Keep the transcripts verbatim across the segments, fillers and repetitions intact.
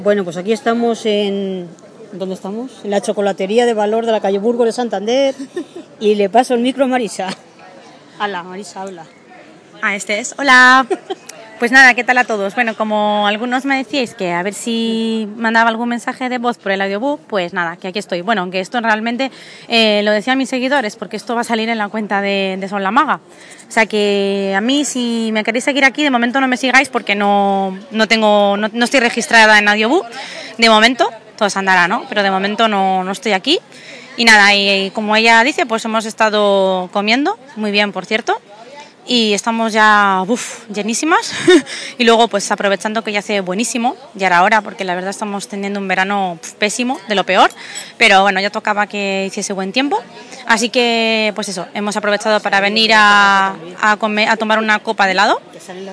Bueno, pues aquí estamos en... ¿Dónde estamos? En la chocolatería de Valor de la calle Burgos de Santander y le paso el micro a Marisa. Hala, Marisa, habla. Ah, este es. Hola. Pues nada, ¿qué tal a todos? Bueno, como algunos me decíais que a ver si mandaba algún mensaje de voz por el audiobook, pues nada, que aquí estoy. Bueno, aunque esto realmente eh, lo decían mis seguidores, porque esto va a salir en la cuenta de, de Son la Maga. O sea que a mí, si me queréis seguir aquí, de momento no me sigáis porque no, no tengo, no, no estoy registrada en audiobook. De momento, todo se andará, ¿no? Pero de momento no, no estoy aquí. Y nada, y, y como ella dice, pues hemos estado comiendo, muy bien, por cierto. Y estamos ya uf, llenísimas y luego pues aprovechando que ya hace buenísimo, ya era hora porque la verdad estamos teniendo un verano uf, pésimo, de lo peor, pero bueno, ya tocaba que hiciese buen tiempo, así que pues eso, hemos aprovechado para venir a, a, comer, a tomar una copa de helado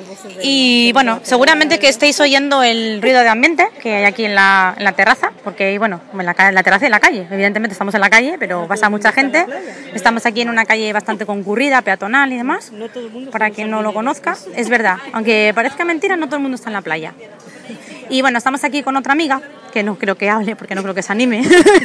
y bueno, seguramente que estéis oyendo el ruido de ambiente que hay aquí en la, en la terraza, porque bueno, en la, en la terraza y en la calle, evidentemente estamos en la calle, pero pasa mucha gente, estamos aquí en una calle bastante concurrida, peatonal y demás. Para quien no lo conozca, es verdad, aunque parezca mentira, no todo el mundo está en la playa. Y bueno, estamos aquí con otra amiga, que no creo que hable, porque no creo que se anime.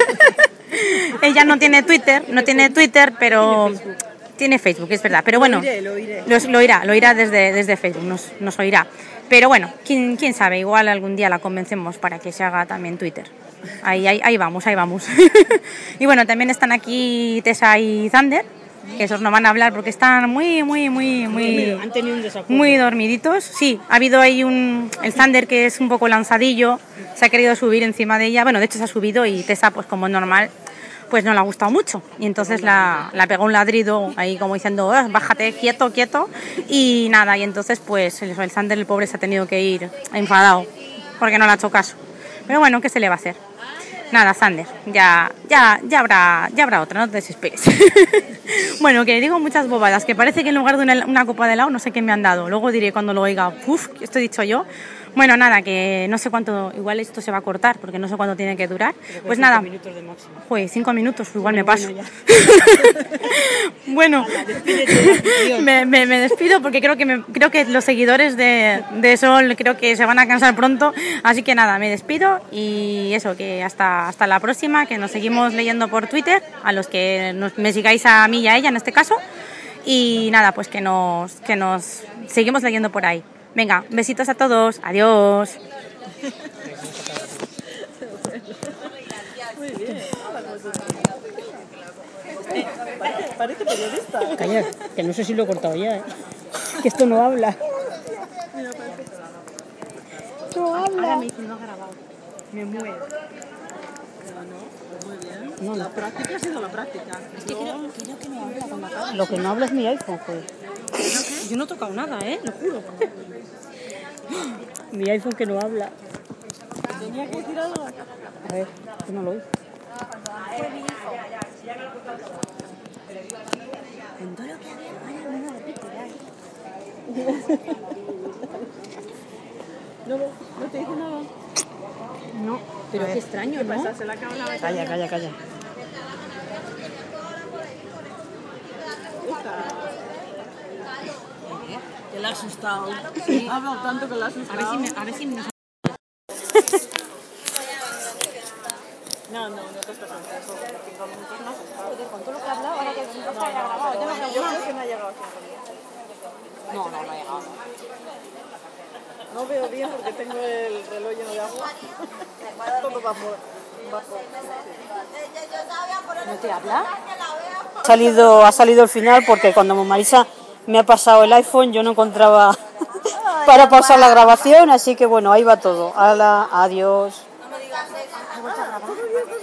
Ella no tiene Twitter, no tiene Twitter, pero tiene Facebook, es verdad. Pero bueno, lo, iré, lo, iré. Lo, lo irá, lo irá desde, desde Facebook, nos, nos oirá. Pero bueno, quién, quién sabe, igual algún día la convencemos para que se haga también Twitter. Ahí, ahí, ahí vamos, ahí vamos. Y bueno, también están aquí Tessa y Zander, que esos no van a hablar porque están muy, muy, muy, muy, han tenido un desacuerdo. Muy dormiditos. Sí, ha habido ahí un, el Thunder que es un poco lanzadillo, se ha querido subir encima de ella, bueno, de hecho se ha subido y Tessa, pues como es normal, pues no le ha gustado mucho y entonces la, la pegó un ladrido ahí como diciendo, oh, bájate, quieto, quieto, y nada, y entonces pues el, el Thunder, el pobre, se ha tenido que ir enfadado porque no le ha hecho caso. Pero bueno, ¿qué se le va a hacer? Nada, Sander, ya, ya, ya habrá, ya habrá otra, no te desesperes. Bueno, que digo muchas bobadas, que parece que en lugar de una, una copa de helado no sé qué me han dado. Luego diré cuando lo oiga, uff, esto he dicho yo. Bueno, nada, que no sé cuánto, igual esto se va a cortar porque no sé cuánto tiene que durar. Pues nada, cinco minutos de máximo. Joder, cinco minutos, igual bueno, me paso. Bueno, bueno me, me, me despido porque creo que, me, creo que los seguidores de, de Sol creo que se van a cansar pronto. Así que nada, me despido y eso, que hasta, hasta la próxima, que nos seguimos leyendo por Twitter, a los que nos, me sigáis a mí y a ella en este caso. Y nada, pues que nos, que nos seguimos leyendo por ahí. Venga, besitos a todos, adiós. Muy bien. Parece periodista. Calla, que no sé si lo he cortado ya, ¿eh? Que esto no habla. No habla. Ahora me dicen no grabado. Me muero. Muy bien. No, la no. práctica ha sido la práctica. Es que creo, creo que no habla cuando acaba. Lo que no habla es mi iPhone, pues. Yo no he tocado nada, ¿eh? Lo juro. Mi iPhone que no habla. ¿Tenía que decir algo? A ver, que no lo oí. Con todo lo que había, vaya, no me repite, No, no te dice nada. No, pero qué extraño, ¿Qué ¿no? pasa? ¿Se le acaba la batería? Calla, calla, calla. Que le ha asustado. Sí. Ha hablado tanto que le ha A ver asustado. si me... A ver si me... No, no, no te estás asustando. Cinco minutos más. Con todo lo que ha hablado, ahora que no se haya grabado. Yo no Yo creo que no ha llegado a cinco minutos. No, no, no ha llegado. No veo bien porque tengo el reloj lleno de agua. Todo bajo. bajo. ¿No te habla? Ha salido, ha salido el final porque cuando Marisa me ha pasado el iPhone yo no encontraba para pausar la grabación, así que bueno, ahí va todo. Hala, adiós. ¿Has vuelto a grabar?